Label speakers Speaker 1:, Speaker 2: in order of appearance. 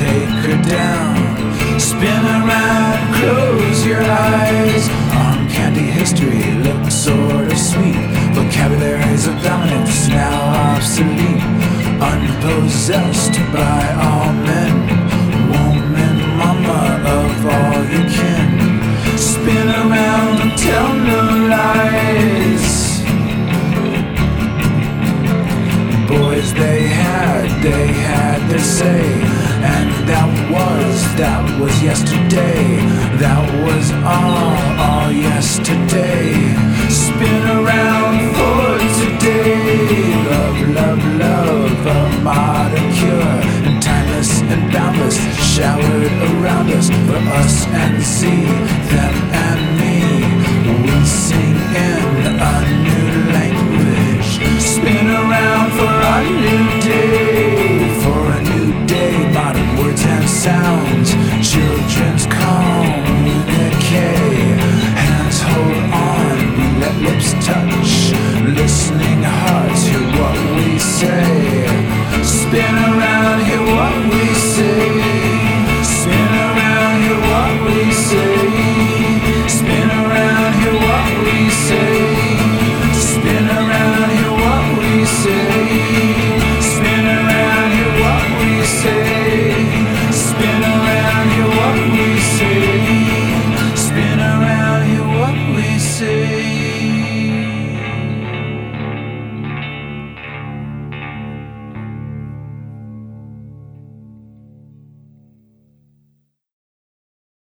Speaker 1: take her down. Spin around, close your eyes. On candy history looks sort of sweet. Vocabularies of dominance now obsolete. Unpossessed by all men. Woman, mama of all your kin. Spin around and tell no lies. Boys, they had their say. And that was yesterday. That was all yesterday. Spin around for today. Love, love, love, a modern cure. And timeless and boundless, showered around us. For us and see, them and me. We sing in